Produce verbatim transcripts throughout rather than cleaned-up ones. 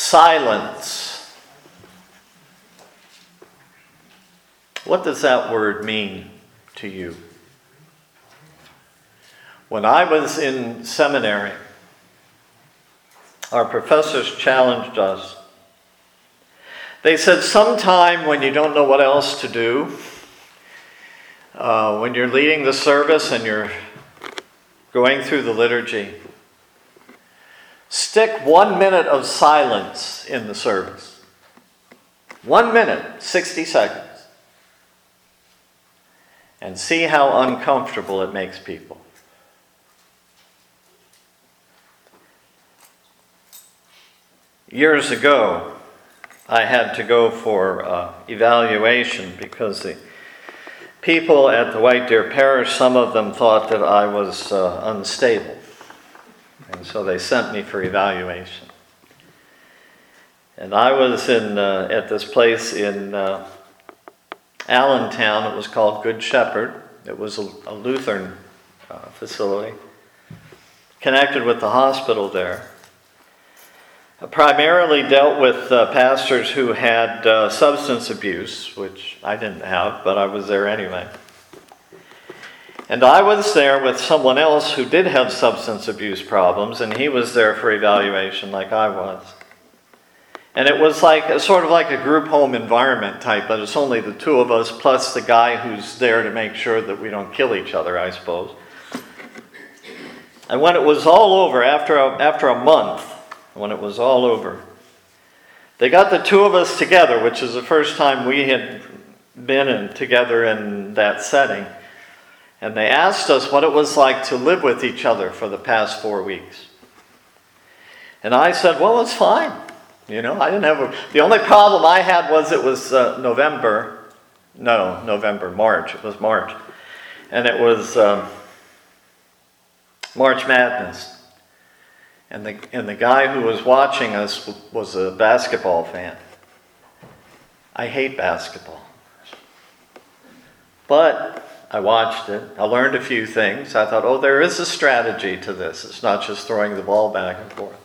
Silence. What does that word mean to you? When I was in seminary, our professors challenged us. They said, sometime when you don't know what else to do, uh, when you're leading the service and you're going through the liturgy, stick one minute of silence in the service. One minute, sixty seconds. And see how uncomfortable it makes people. Years ago, I had to go for uh, evaluation because the people at the White Deer Parish, some of them thought that I was uh, unstable. And so they sent me for evaluation. And I was in uh, at this place in uh, Allentown. It was called Good Shepherd. It was a, a Lutheran uh, facility connected with the hospital there. I primarily dealt with uh, pastors who had uh, substance abuse, which I didn't have, but I was there anyway. And I was there with someone else who did have substance abuse problems, and he was there for evaluation like I was. And it was like sort of like a group home environment type, but it's only the two of us plus the guy who's there to make sure that we don't kill each other, I suppose. And when it was all over, after a, after a month, when it was all over, they got the two of us together, which is the first time we had been in, together in that setting. And they asked us what it was like to live with each other for the past four weeks. And I said, well, it's fine. You know, I didn't have a... The only problem I had was it was uh, November. No, November, March. It was March. And it was um, March Madness. And the, and the guy who was watching us was a basketball fan. I hate basketball. But I watched it. I learned a few things. I thought, oh, there is a strategy to this. It's not just throwing the ball back and forth.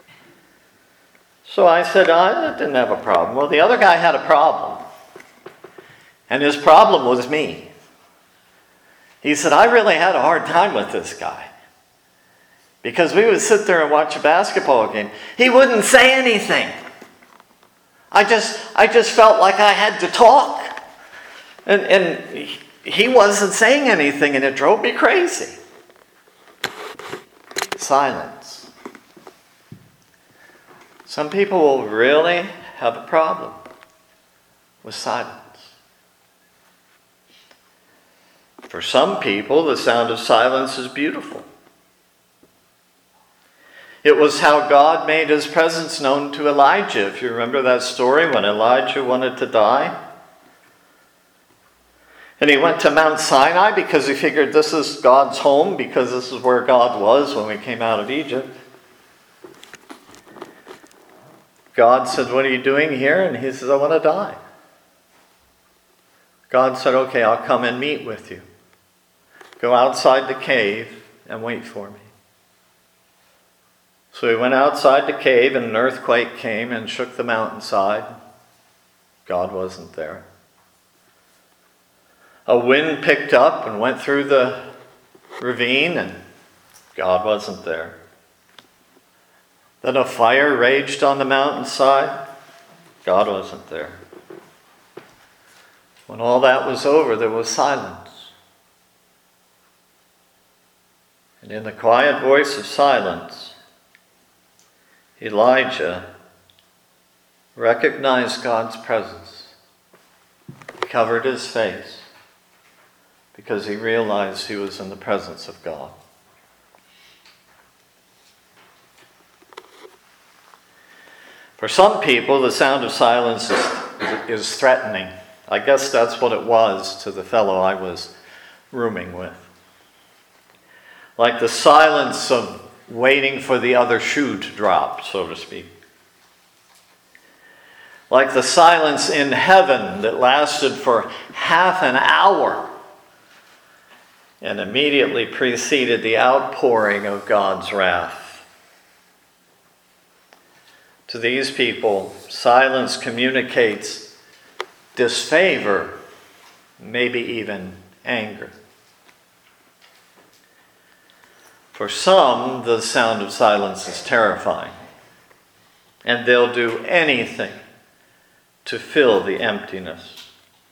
So I said, I didn't have a problem. Well, the other guy had a problem. And his problem was me. He said, I really had a hard time with this guy. Because we would sit there and watch a basketball game. He wouldn't say anything. I just I just felt like I had to talk. And, and he wasn't saying anything, and it drove me crazy. Silence. Some people will really have a problem with silence. For some people, the sound of silence is beautiful. It was how God made his presence known to Elijah. If you remember that story when Elijah wanted to die. And he went to Mount Sinai because he figured this is God's home, because this is where God was when we came out of Egypt. God said, what are you doing here? And he says, I want to die. God said, okay, I'll come and meet with you. Go outside the cave and wait for me. So he went outside the cave, and an earthquake came and shook the mountainside. God wasn't there. A wind picked up and went through the ravine, and God wasn't there. Then a fire raged on the mountainside. God wasn't there. When all that was over, there was silence. And in the quiet voice of silence, Elijah recognized God's presence. He covered his face because he realized he was in the presence of God. For some people, the sound of silence is, is threatening. I guess that's what it was to the fellow I was rooming with. Like the silence of waiting for the other shoe to drop, so to speak. Like the silence in heaven that lasted for half an hour and immediately preceded the outpouring of God's wrath. To these people, silence communicates disfavor, maybe even anger. For some, the sound of silence is terrifying, and they'll do anything to fill the emptiness.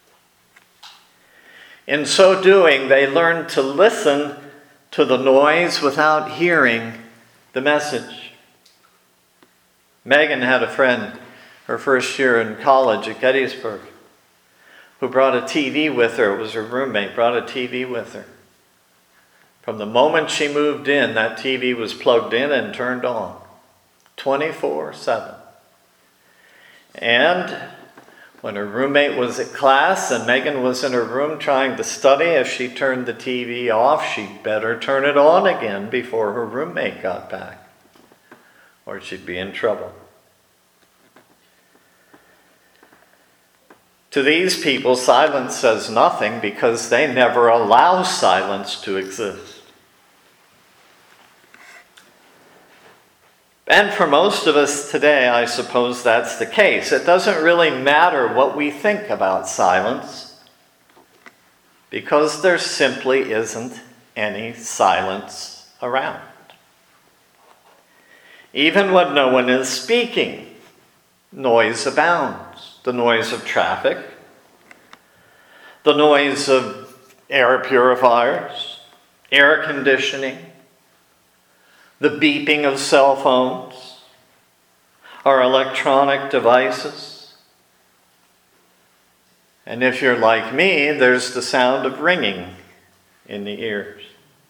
In so doing, they learn to listen to the noise without hearing the message. Megan had a friend, her first year in college at Gettysburg, who brought a T V with her. It was her roommate, brought a T V with her. From the moment she moved in, that T V was plugged in and turned on, twenty-four seven. And when her roommate was at class and Megan was in her room trying to study, if she turned the T V off, she'd better turn it on again before her roommate got back, or she'd be in trouble. To these people, silence says nothing because they never allow silence to exist. And for most of us today, I suppose that's the case. It doesn't really matter what we think about silence because there simply isn't any silence around. Even when no one is speaking, noise abounds. The noise of traffic, the noise of air purifiers, air conditioning, the beeping of cell phones, our electronic devices. And if you're like me, there's the sound of ringing in the ears.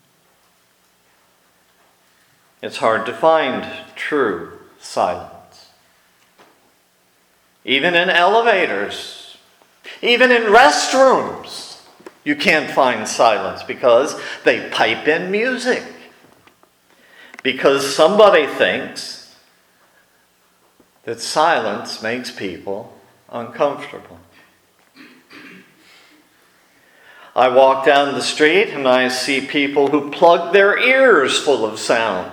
It's hard to find true silence. Even in elevators, even in restrooms, you can't find silence because they pipe in music. Because somebody thinks that silence makes people uncomfortable. I walk down the street and I see people who plug their ears full of sound.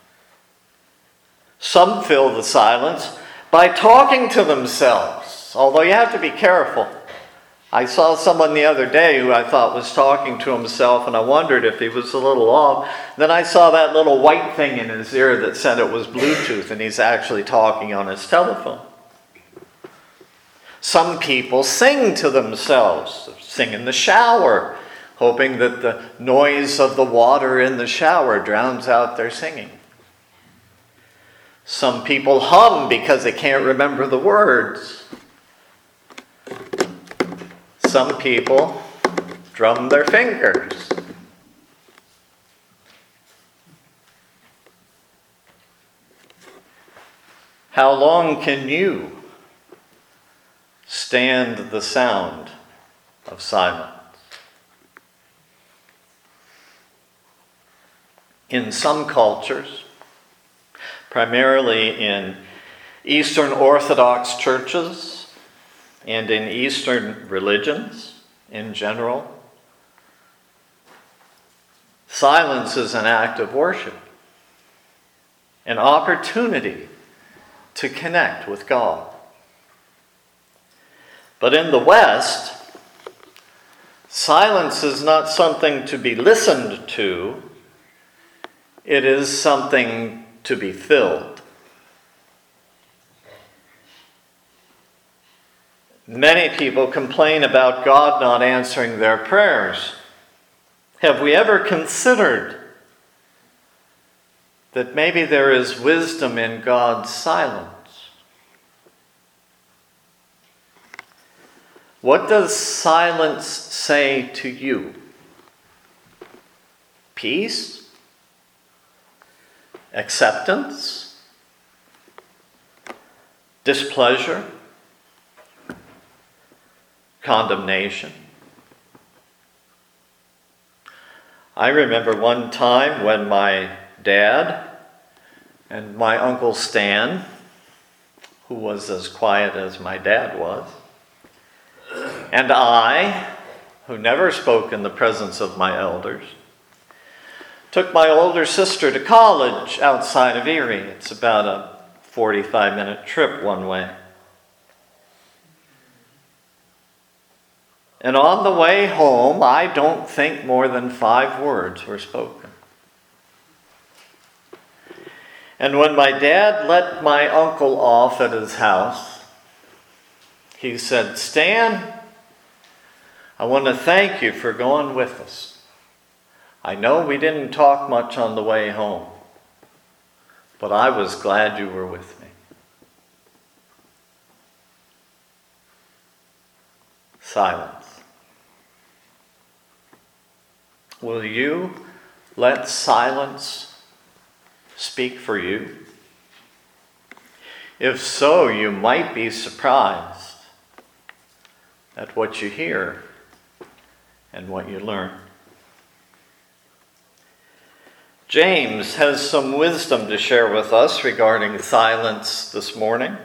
Some fill the silence by talking to themselves, although you have to be careful. I saw someone the other day who I thought was talking to himself, and I wondered if he was a little off. Then I saw that little white thing in his ear that said it was Bluetooth, and he's actually talking on his telephone. Some people sing to themselves, sing in the shower, hoping that the noise of the water in the shower drowns out their singing. Some people hum because they can't remember the words. Some people drum their fingers. How long can you stand the sound of silence? In some cultures, primarily in Eastern Orthodox churches and in Eastern religions in general, silence is an act of worship, an opportunity to connect with God. But in the West, silence is not something to be listened to, it is something to be filled. Many people complain about God not answering their prayers. Have we ever considered that maybe there is wisdom in God's silence? What does silence say to you? Peace? Acceptance? Displeasure? Condemnation? I remember one time when my dad and my Uncle Stan, who was as quiet as my dad was, and I, who never spoke in the presence of my elders, took my older sister to college outside of Erie. It's about a forty-five minute trip one way. And on the way home, I don't think more than five words were spoken. And when my dad let my uncle off at his house, he said, "Stan, I want to thank you for going with us. I know we didn't talk much on the way home, but I was glad you were with me." Silence. Will you let silence speak for you? If so, you might be surprised at what you hear and what you learn. James has some wisdom to share with us regarding silence this morning.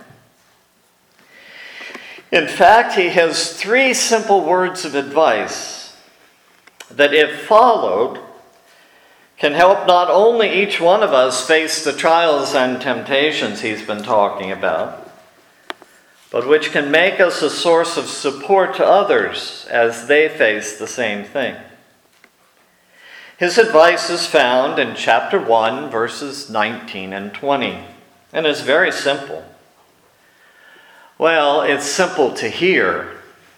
In fact, he has three simple words of advice that, if followed, can help not only each one of us face the trials and temptations he's been talking about, but which can make us a source of support to others as they face the same thing. His advice is found in chapter one, verses nineteen and twenty, and is very simple. Well, it's simple to hear,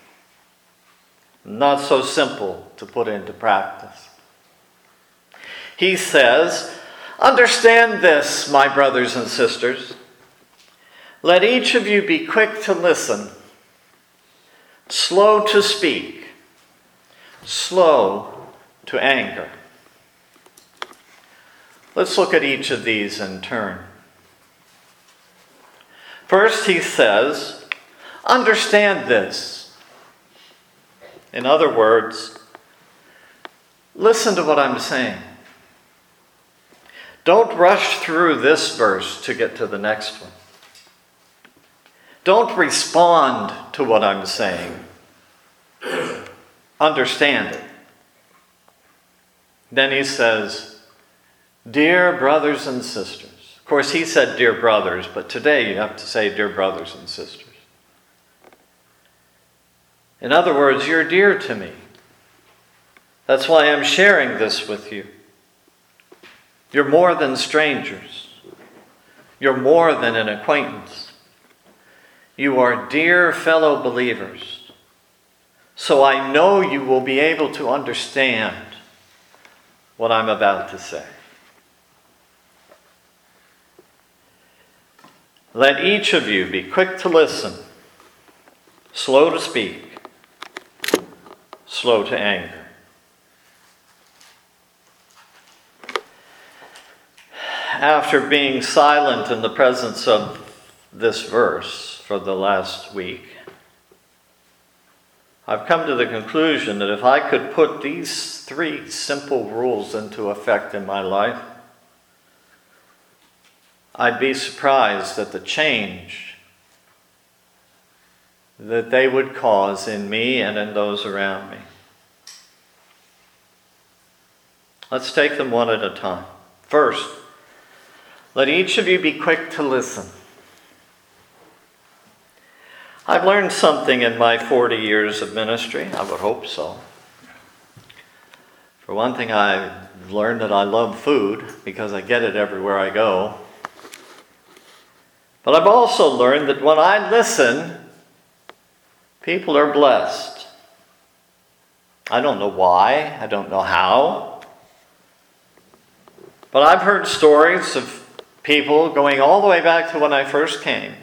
not so simple to put into practice. He says, "Understand this, my brothers and sisters. Let each of you be quick to listen, slow to speak, slow to anger." Let's look at each of these in turn. First, he says, "Understand this." In other words, listen to what I'm saying. Don't rush through this verse to get to the next one. Don't respond to what I'm saying. Understand it. Then he says, "Dear brothers and sisters." Of course, he said dear brothers, but today you have to say dear brothers and sisters. In other words, you're dear to me. That's why I'm sharing this with you. You're more than strangers. You're more than an acquaintance. You are dear fellow believers. So I know you will be able to understand what I'm about to say. Let each of you be quick to listen, slow to speak, slow to anger. After being silent in the presence of this verse for the last week, I've come to the conclusion that if I could put these three simple rules into effect in my life, I'd be surprised at the change that they would cause in me and in those around me. Let's take them one at a time. First, let each of you be quick to listen. I've learned something in my forty years of ministry. I would hope so. For one thing, I've learned that I love food because I get it everywhere I go. But I've also learned that when I listen, people are blessed. I don't know why. I don't know how. But I've heard stories of people going all the way back to when I first came.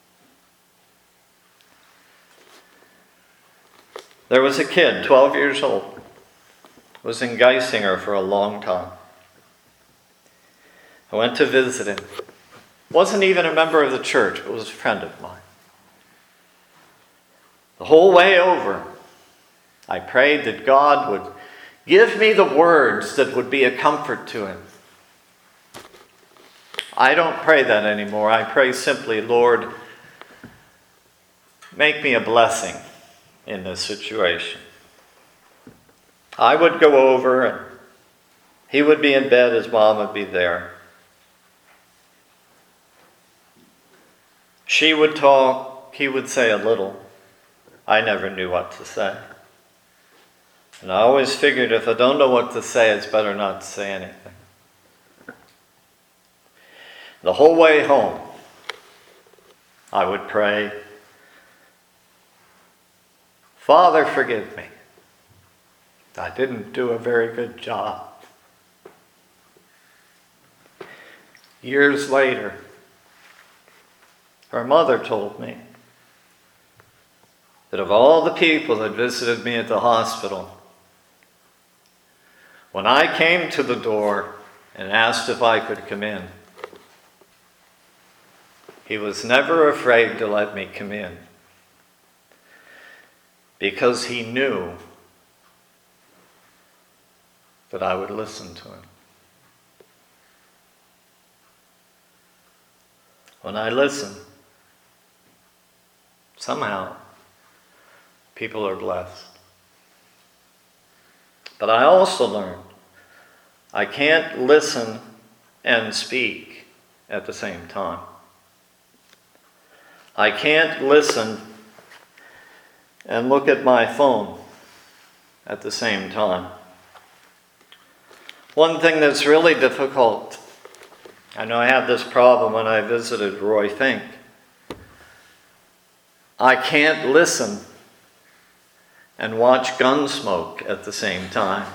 There was a kid, twelve years old, was in Geisinger for a long time. I went to visit him. Wasn't even a member of the church, but was a friend of mine. The whole way over, I prayed that God would give me the words that would be a comfort to him. I don't pray that anymore. I pray simply, Lord, make me a blessing in this situation. I would go over and he would be in bed, his mom would be there. She would talk, he would say a little. I never knew what to say. And I always figured if I don't know what to say, it's better not to say anything. The whole way home, I would pray, Father, forgive me. I didn't do a very good job. Years later, her mother told me that of all the people that visited me at the hospital, when I came to the door and asked if I could come in, he was never afraid to let me come in because he knew that I would listen to him. When I listen, somehow people are blessed. But I also learned I can't listen and speak at the same time. I can't listen and look at my phone at the same time. One thing that's really difficult, I know I had this problem when I visited Roy Fink. I can't listen and watch Gunsmoke at the same time.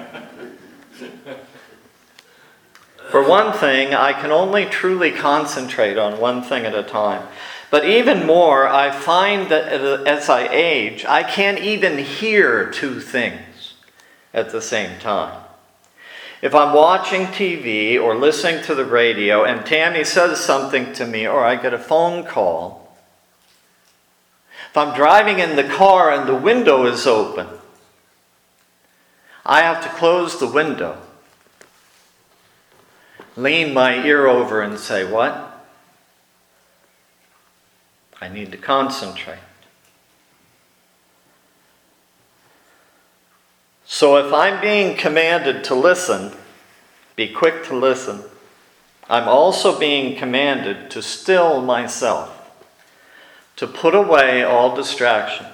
For one thing, I can only truly concentrate on one thing at a time. But even more, I find that as I age, I can't even hear two things at the same time. If I'm watching T V or listening to the radio and Tammy says something to me or I get a phone call, if I'm driving in the car and the window is open, I have to close the window, lean my ear over and say, what? I need to concentrate. So if I'm being commanded to listen, be quick to listen, I'm also being commanded to still myself, to put away all distractions.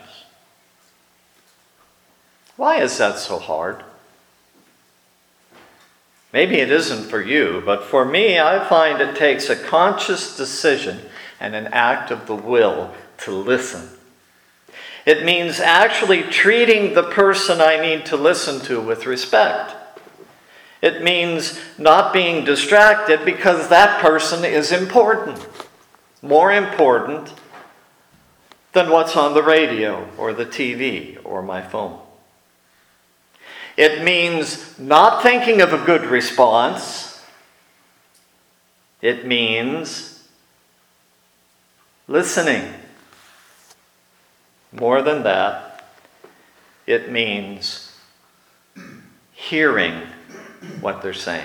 Why is that so hard? Maybe it isn't for you, but for me, I find it takes a conscious decision and an act of the will to listen. It means actually treating the person I need to listen to with respect. It means not being distracted because that person is important, more important than what's on the radio or the T V or my phone. It means not thinking of a good response. It means listening. More than that, it means hearing what they're saying.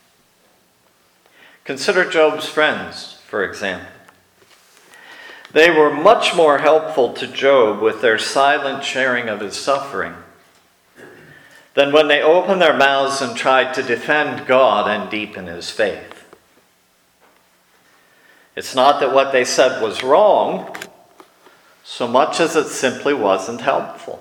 Consider Job's friends, for example. They were much more helpful to Job with their silent sharing of his suffering than when they opened their mouths and tried to defend God and deepen his faith. It's not that what they said was wrong, so much as it simply wasn't helpful.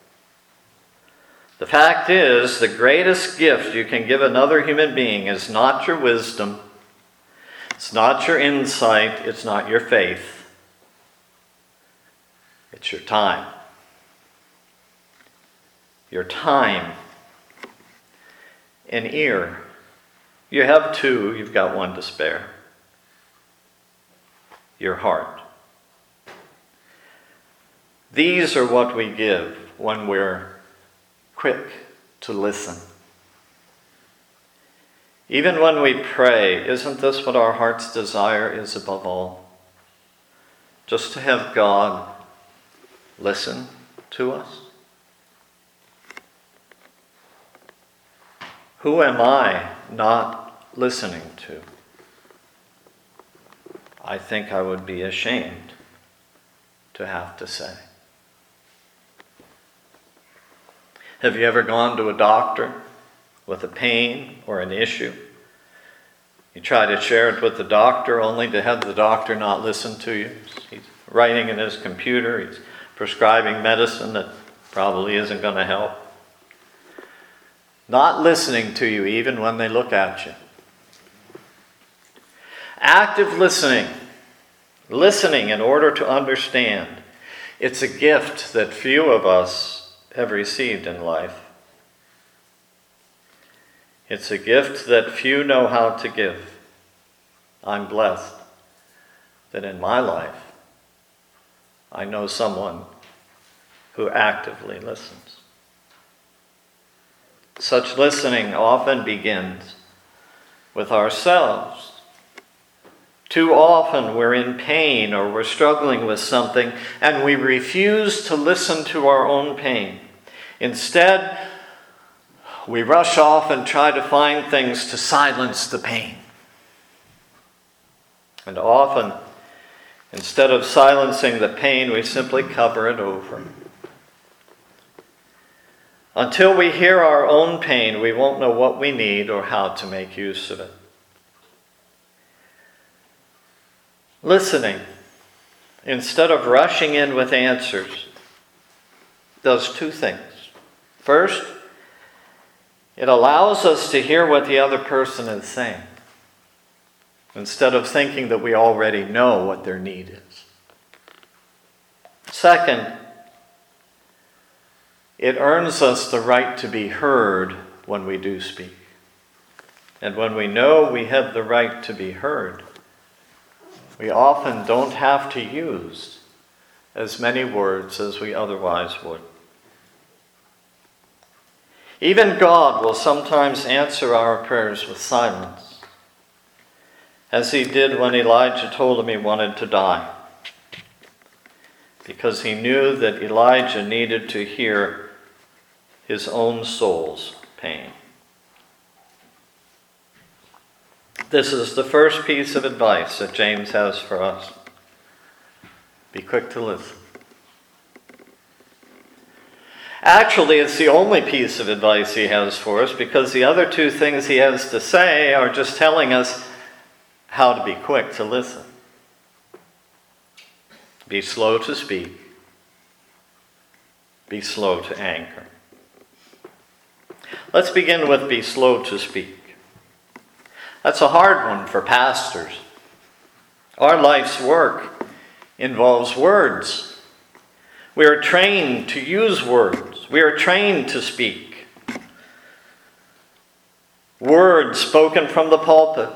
The fact is, the greatest gift you can give another human being is not your wisdom, it's not your insight, it's not your faith. It's your time. Your time. An ear. You have two, you've got one to spare. Your heart. These are what we give when we're quick to listen. Even when we pray, isn't this what our heart's desire is above all? Just to have God listen to us? Who am I not listening to? I think I would be ashamed to have to say. Have you ever gone to a doctor with a pain or an issue? You try to share it with the doctor only to have the doctor not listen to you. He's writing in his computer, he's prescribing medicine that probably isn't going to help. Not listening to you even when they look at you. Active listening. Listening in order to understand. It's a gift that few of us have received in life. It's a gift that few know how to give. I'm blessed that in my life I know someone who actively listens. Such listening often begins with ourselves. Too often we're in pain or we're struggling with something and we refuse to listen to our own pain. Instead, we rush off and try to find things to silence the pain. And often, instead of silencing the pain, we simply cover it over. Until we hear our own pain, we won't know what we need or how to make use of it. Listening, instead of rushing in with answers, does two things. First, it allows us to hear what the other person is saying, instead of thinking that we already know what their need is. Second, it earns us the right to be heard when we do speak. And when we know we have the right to be heard, we often don't have to use as many words as we otherwise would. Even God will sometimes answer our prayers with silence, as he did when Elijah told him he wanted to die, because he knew that Elijah needed to hear his own soul's pain. This is the first piece of advice that James has for us. Be quick to listen. Actually, it's the only piece of advice he has for us, because the other two things he has to say are just telling us how to be quick to listen. Be slow to speak. Be slow to anger. Let's begin with be slow to speak. That's a hard one for pastors. Our life's work involves words. We are trained to use words. We are trained to speak. Words spoken from the pulpit.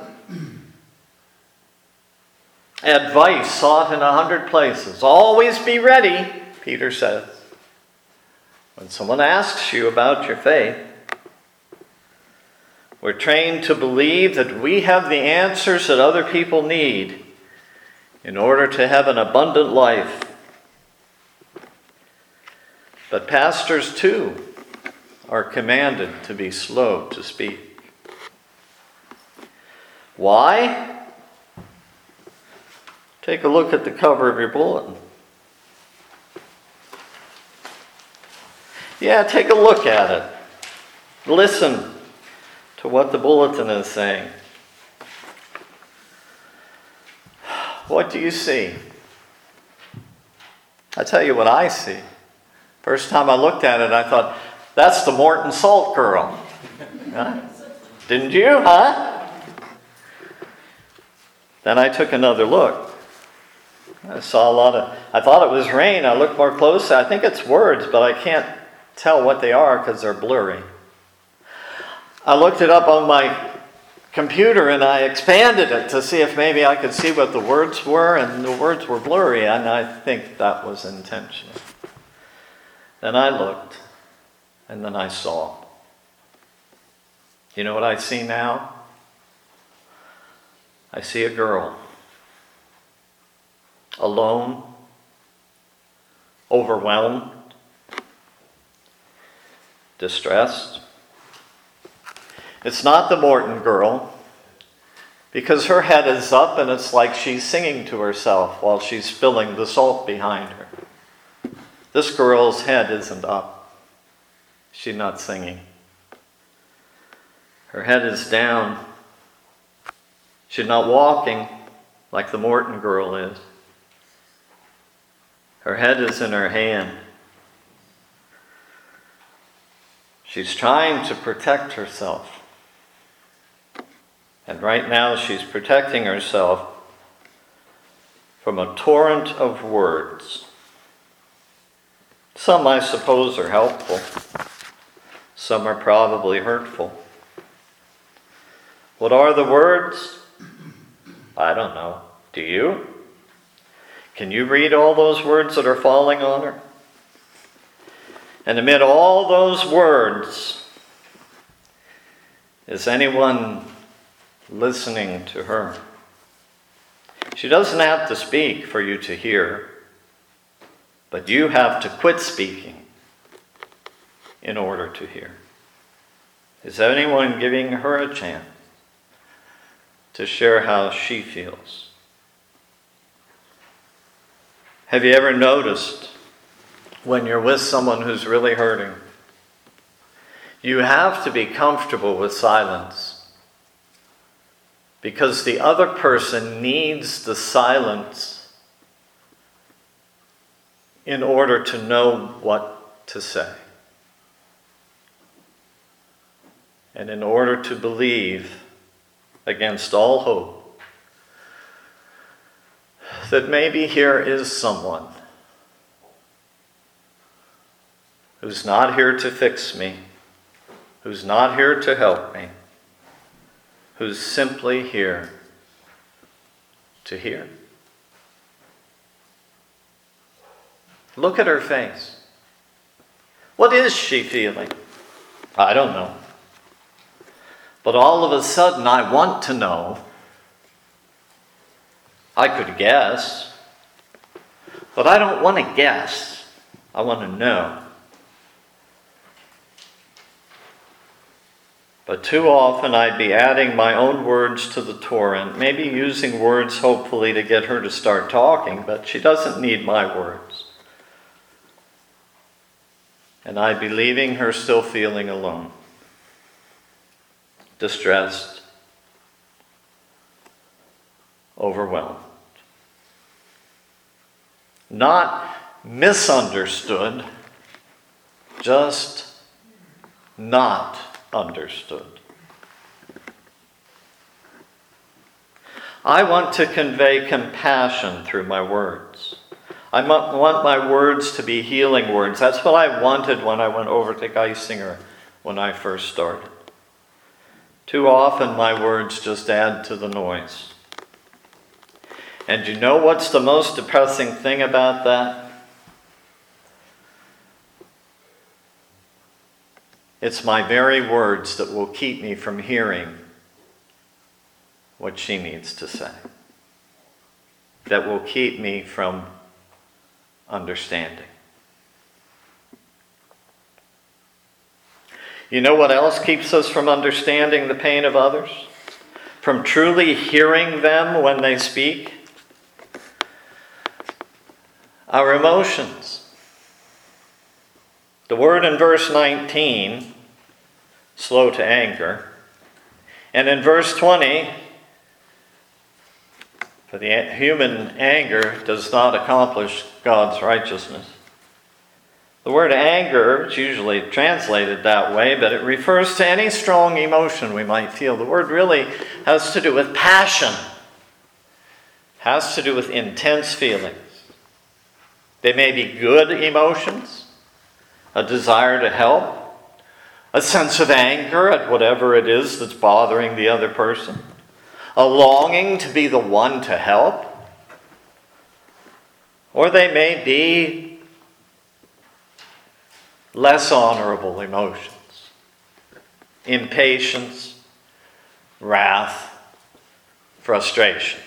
Advice sought in a hundred places. Always be ready, Peter says. When someone asks you about your faith, we're trained to believe that we have the answers that other people need in order to have an abundant life. But pastors, too, are commanded to be slow to speak. Why? Take a look at the cover of your bulletin. Yeah, take a look at it. Listen to what the bulletin is saying. What do you see? I tell you what I see. First time I looked at it, I thought, that's the Morton Salt girl. Huh? Didn't you, huh? Then I took another look. I saw a lot of, I thought it was rain. I looked more closely. I think it's words, but I can't tell what they are because they're blurry. I looked it up on my computer and I expanded it to see if maybe I could see what the words were, and the words were blurry, and I think that was intentional. Then I looked, and then I saw. You know what I see now? I see a girl. Alone. Overwhelmed. Distressed. It's not the Morton girl, because her head is up and it's like she's singing to herself while she's spilling the salt behind her. This girl's head isn't up. She's not singing. Her head is down, She's not walking like the Morton girl is. Her head is in her hand. She's trying to protect herself. And right now she's protecting herself from a torrent of words. Some, I suppose, are helpful. Some are probably hurtful. What are the words? I don't know. Do you? Can you read all those words that are falling on her? And amid all those words, is anyone listening to her? She doesn't have to speak for you to hear, but you have to quit speaking in order to hear. Is anyone giving her a chance to share how she feels? Have you ever noticed when you're with someone who's really hurting, you have to be comfortable with silence because the other person needs the silence in order to know what to say and in order to believe against all hope that maybe here is someone who's not here to fix me, who's not here to help me, who's simply here to hear. Look at her face. What is she feeling? I don't know. But all of a sudden, I want to know. I could guess, but I don't want to guess. I want to know. But too often I'd be adding my own words to the torrent, maybe using words hopefully to get her to start talking, but she doesn't need my words. And I'd be leaving her still feeling alone, distressed, overwhelmed. Not misunderstood, just not understood. I want to convey compassion through my words. I want my words to be healing words. That's what I wanted when I went over to Geisinger when I first started. Too often my words just add to the noise. And you know what's the most depressing thing about that? It's my very words that will keep me from hearing what she needs to say. That will keep me from understanding. You know what else keeps us from understanding the pain of others? From truly hearing them when they speak? Our emotions. The word in verse nineteen, slow to anger, and in verse twenty, for the human anger does not accomplish God's righteousness. The word anger is usually translated that way, but it refers to any strong emotion we might feel. The word really has to do with passion, has to do with intense feelings. They may be good emotions, a desire to help, a sense of anger at whatever it is that's bothering the other person, a longing to be the one to help, or they may be less honorable emotions, impatience, wrath, frustration.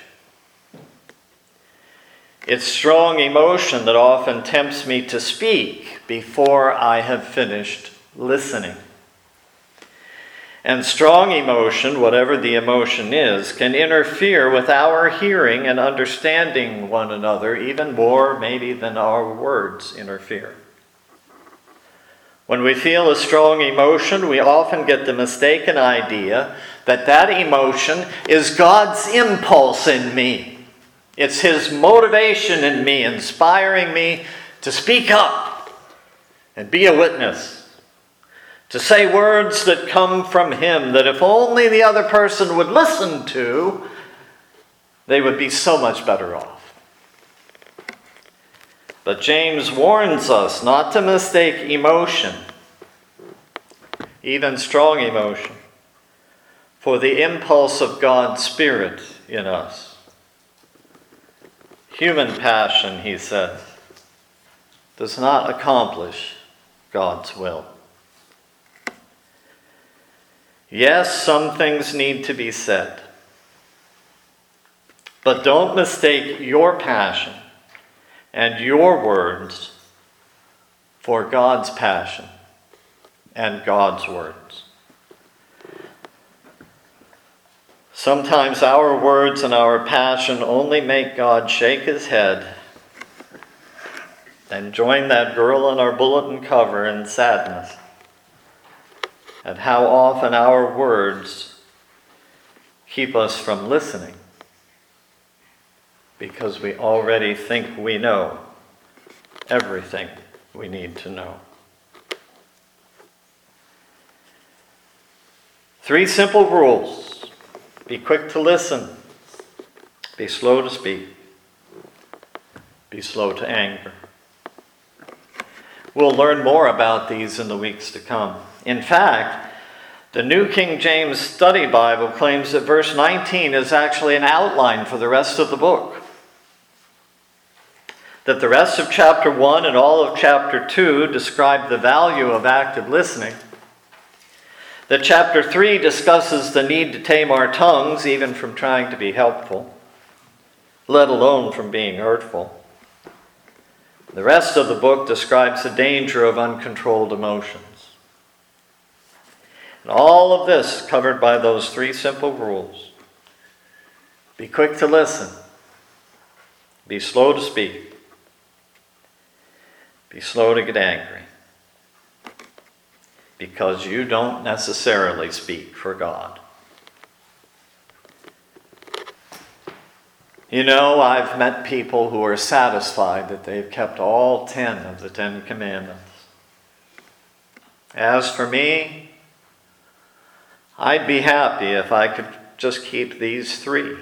It's strong emotion that often tempts me to speak before I have finished listening. And strong emotion, whatever the emotion is, can interfere with our hearing and understanding one another even more maybe than our words interfere. When we feel a strong emotion, we often get the mistaken idea that that emotion is God's impulse in me. It's his motivation in me, inspiring me to speak up and be a witness, to say words that come from him that if only the other person would listen to, they would be so much better off. But James warns us not to mistake emotion, even strong emotion, for the impulse of God's Spirit in us. Human passion, he says, does not accomplish God's will. Yes, some things need to be said, but don't mistake your passion and your words for God's passion and God's words. Sometimes our words and our passion only make God shake his head and join that girl on our bulletin cover in sadness at how often our words keep us from listening because we already think we know everything we need to know. Three simple rules. Be quick to listen. Be slow to speak. Be slow to anger. We'll learn more about these in the weeks to come. In fact, the New King James Study Bible claims that verse nineteen is actually an outline for the rest of the book. That the rest of chapter one and all of chapter two describe the value of active listening. That chapter three discusses the need to tame our tongues, even from trying to be helpful, let alone from being hurtful. The rest of the book describes the danger of uncontrolled emotions. And all of this covered by those three simple rules. Be quick to listen. Be slow to speak. Be slow to get angry. Because you don't necessarily speak for God. You know, I've met people who are satisfied that they've kept all ten of the Ten Commandments. As for me, I'd be happy if I could just keep these three.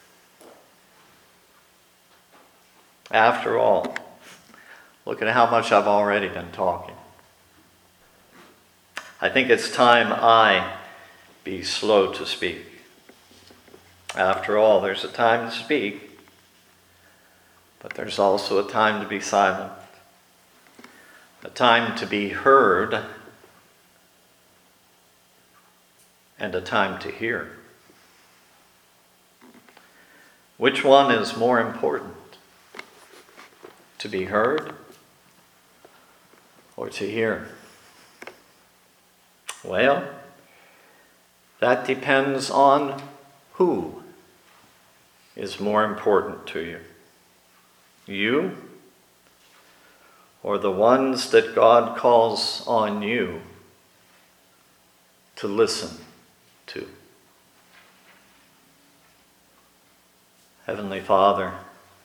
After all, look at how much I've already been talking. I think it's time I be slow to speak. After all, there's a time to speak, but there's also a time to be silent, a time to be heard, and a time to hear. Which one is more important? To be heard or to hear? Well, that depends on who is more important to you. You or the ones that God calls on you to listen to. Heavenly Father,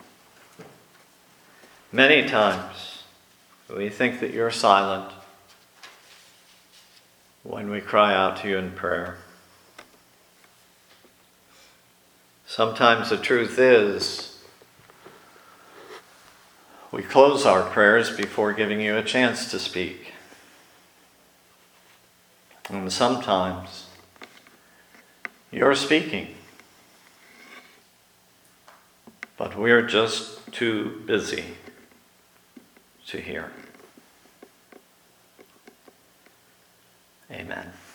many times we think that you're silent when we cry out to you in prayer. Sometimes the truth is, we close our prayers before giving you a chance to speak. And sometimes you're speaking, but we're just too busy to hear. Amen.